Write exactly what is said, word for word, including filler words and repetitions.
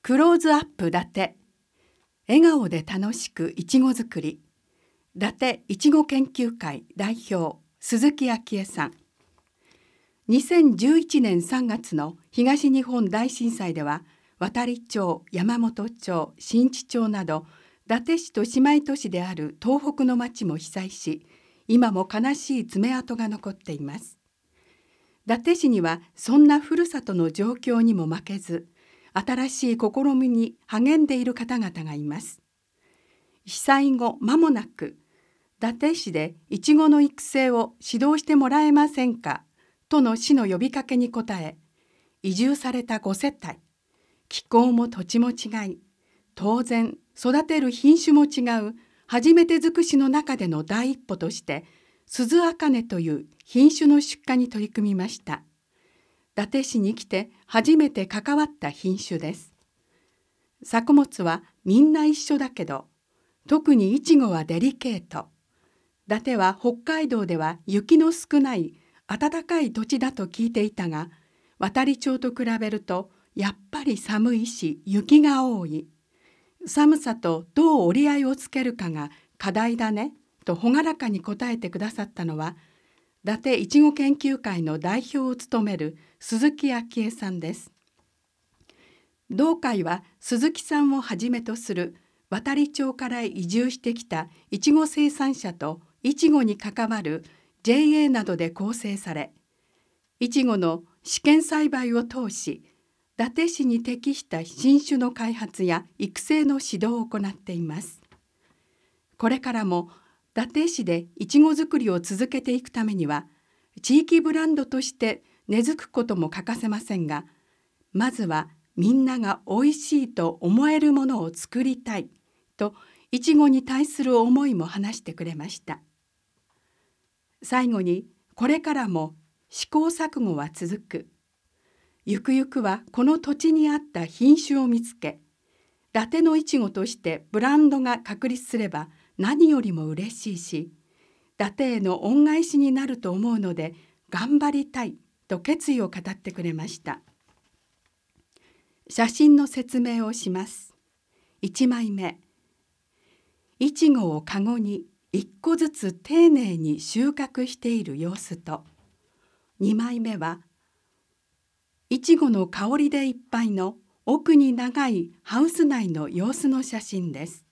クローズアップ伊達、笑顔で楽しくいちご作り、伊達いちご研究会代表鈴木昭恵さん。にせんじゅういちねんさんがつの東日本大震災では、渡町、山本町、新地町など伊達市と姉妹都市である東北の町も被災し、今も悲しい爪痕が残っています。伊達市にはそんなふるさとの状況にも負けず、新しい試みに励んでいる方々がいます。被災後間もなく、伊達市でいちごの育成を指導してもらえませんかとの市の呼びかけに応え、移住されたごせったい、気候も土地も違い、当然育てる品種も違う初めて尽くしの中での第一歩として、鈴茜という品種の出荷に取り組みました。伊達市に来て初めて関わった品種です。作物はみんな一緒だけど、特にイチゴはデリケート。伊達は北海道では雪の少ない暖かい土地だと聞いていたが、渡町と比べるとやっぱり寒いし雪が多い。寒さとどう折り合いをつけるかが課題だねと朗らかに答えてくださったのは、伊達いちご研究会の代表を務める鈴木昭恵さんです。同会は鈴木さんをはじめとする渡町から移住してきたいちご生産者といちごに関わる ジェーエー などで構成され、いちごの試験栽培を通し、伊達市に適した新種の開発や育成の指導を行っています。これからも伊達市でいちご作りを続けていくためには、地域ブランドとして根付くことも欠かせませんが、まずはみんながおいしいと思えるものを作りたいと、いちごに対する思いも話してくれました。最後に、これからも試行錯誤は続く。ゆくゆくはこの土地に合った品種を見つけ、伊達のいちごとしてブランドが確立すれば何よりも嬉しいし、伊達への恩返しになると思うので頑張りたいと決意を語ってくれました。写真の説明をします。いちまいめ、いちごをかごにいっこずつ丁寧に収穫している様子と、にまいめはいちごの香りでいっぱいの奥に長いハウス内の様子の写真です。